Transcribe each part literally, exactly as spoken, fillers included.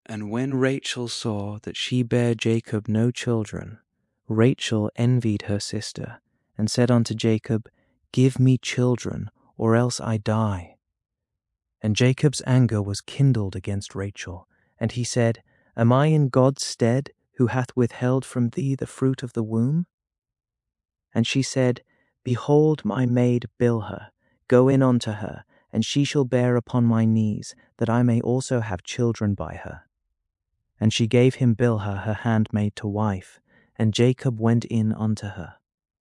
And when Rachel saw that she bare Jacob no children, Rachel envied her sister, and said unto Jacob, Give me children, or else I die. And Jacob's anger was kindled against Rachel, and he said, Am I in God's stead, who hath withheld from thee the fruit of the womb? And she said, Behold my maid Bilhah, go in unto her, and she shall bear upon my knees, that I may also have children by her. And she gave him Bilhah her handmaid to wife, and Jacob went in unto her.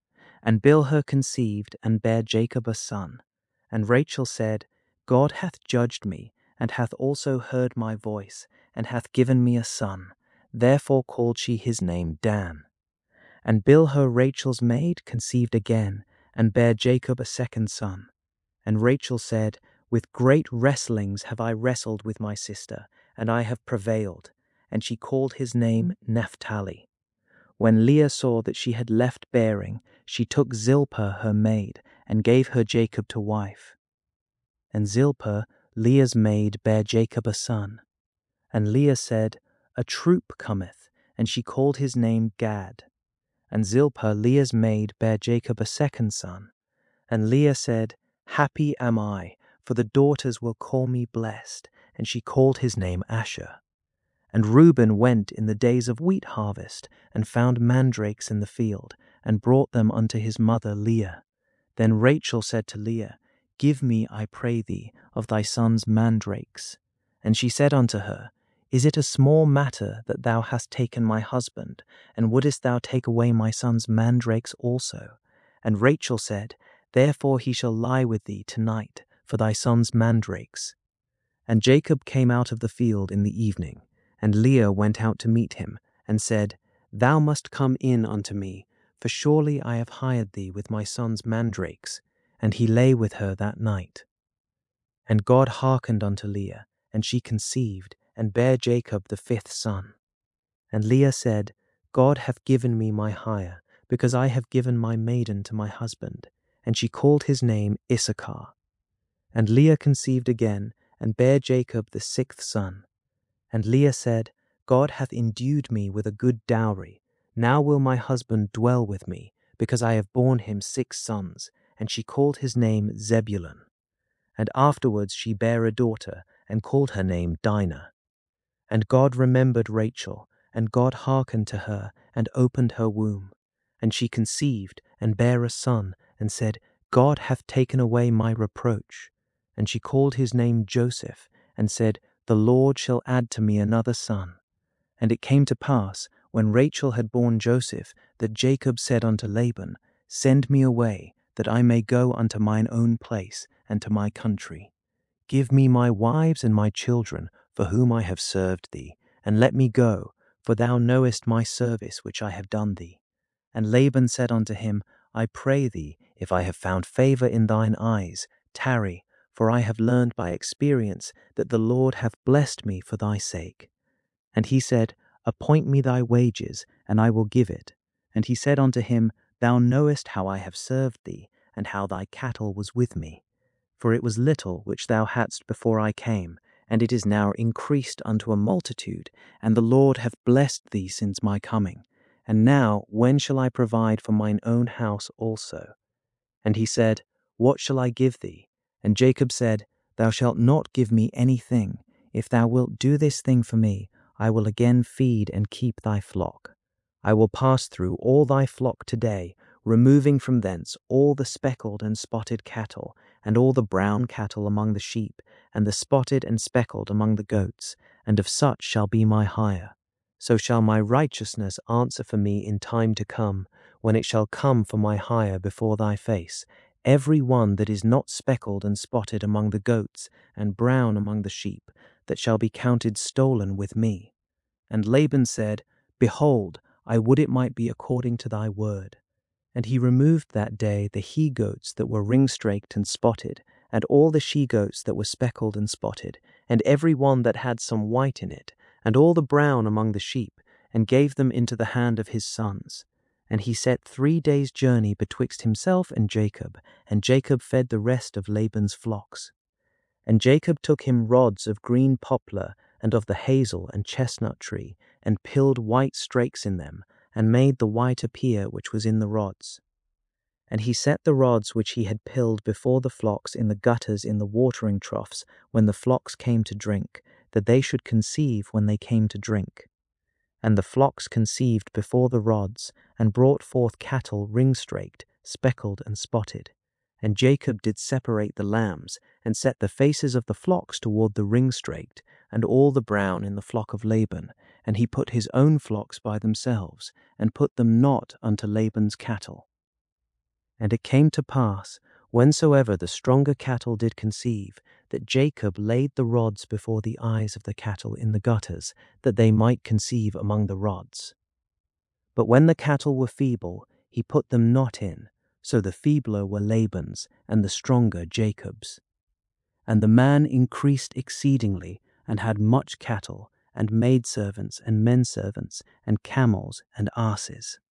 And Bilhah conceived, and bare Jacob a son. And Rachel said, God hath judged me, and hath also heard my voice, and hath given me a son. Therefore called she his name Dan. And Bilhah Rachel's maid conceived again, and bare Jacob a second son. And Rachel said, With great wrestlings have I wrestled with my sister, and I have prevailed. And she called his name Naphtali. When Leah saw that she had left bearing, she took Zilpah her maid, and gave her Jacob to wife. And Zilpah, Leah's maid, bare Jacob a son. And Leah said, A troop cometh, and she called his name Gad. And Zilpah, Leah's maid, bare Jacob a second son. And Leah said, Happy am I, for the daughters will call me blessed, and she called his name Asher. And Reuben went in the days of wheat harvest, and found mandrakes in the field, and brought them unto his mother Leah. Then Rachel said to Leah, Give me, I pray thee, of thy son's mandrakes. And she said unto her, Is it a small matter that thou hast taken my husband, and wouldest thou take away my son's mandrakes also? And Rachel said, Therefore he shall lie with thee tonight for thy son's mandrakes. And Jacob came out of the field in the evening, and Leah went out to meet him, and said, Thou must come in unto me, for surely I have hired thee with my son's mandrakes. And he lay with her that night. And God hearkened unto Leah, and she conceived, and bare Jacob the fifth son. And Leah said, God hath given me my hire, because I have given my maiden to my husband. And she called his name Issachar. And Leah conceived again, and bare Jacob the sixth son. And Leah said, God hath endued me with a good dowry. Now will my husband dwell with me, because I have borne him six sons. And she called his name Zebulun. And afterwards she bare a daughter, and called her name Dinah. And God remembered Rachel, and God hearkened to her, and opened her womb. And she conceived, and bare a son, and said, God hath taken away my reproach. And she called his name Joseph, and said, The Lord shall add to me another son. And it came to pass, when Rachel had borne Joseph, that Jacob said unto Laban, Send me away, that I may go unto mine own place, and to my country. Give me my wives and my children, for whom I have served thee, and let me go, for thou knowest my service which I have done thee. And Laban said unto him, I pray thee, if I have found favour in thine eyes, tarry, for I have learned by experience that the Lord hath blessed me for thy sake. And he said, Appoint me thy wages, and I will give it. And he said unto him, Thou knowest how I have served thee, and how thy cattle was with me. For it was little which thou hadst before I came, and it is now increased unto a multitude, and the Lord hath blessed thee since my coming. And now when shall I provide for mine own house also? And he said, What shall I give thee? And Jacob said, Thou shalt not give me anything. If thou wilt do this thing for me, I will again feed and keep thy flock. I will pass through all thy flock today, removing from thence all the speckled and spotted cattle, and all the brown cattle among the sheep, and the spotted and speckled among the goats, and of such shall be my hire. So shall my righteousness answer for me in time to come, when it shall come for my hire before thy face, every one that is not speckled and spotted among the goats, and brown among the sheep, that shall be counted stolen with me. And Laban said, Behold, I would it might be according to thy word. And he removed that day the he-goats that were ring-straked and spotted, and all the she-goats that were speckled and spotted, and every one that had some white in it, and all the brown among the sheep, and gave them into the hand of his sons. And he set three days' journey betwixt himself and Jacob, and Jacob fed the rest of Laban's flocks. And Jacob took him rods of green poplar, and of the hazel and chestnut tree, and pilled white strakes in them, and made the white appear which was in the rods. And he set the rods which he had pilled before the flocks in the gutters in the watering troughs when the flocks came to drink, that they should conceive when they came to drink. And the flocks conceived before the rods, and brought forth cattle ring-straked, speckled, and spotted. And Jacob did separate the lambs, and set the faces of the flocks toward the ring-straked, and all the brown in the flock of Laban, and he put his own flocks by themselves, and put them not unto Laban's cattle. And it came to pass, whensoever the stronger cattle did conceive, that Jacob laid the rods before the eyes of the cattle in the gutters, that they might conceive among the rods. But when the cattle were feeble, he put them not in, so the feebler were Laban's, and the stronger Jacob's. And the man increased exceedingly, and had much cattle, and maidservants, and menservants, and camels, and asses.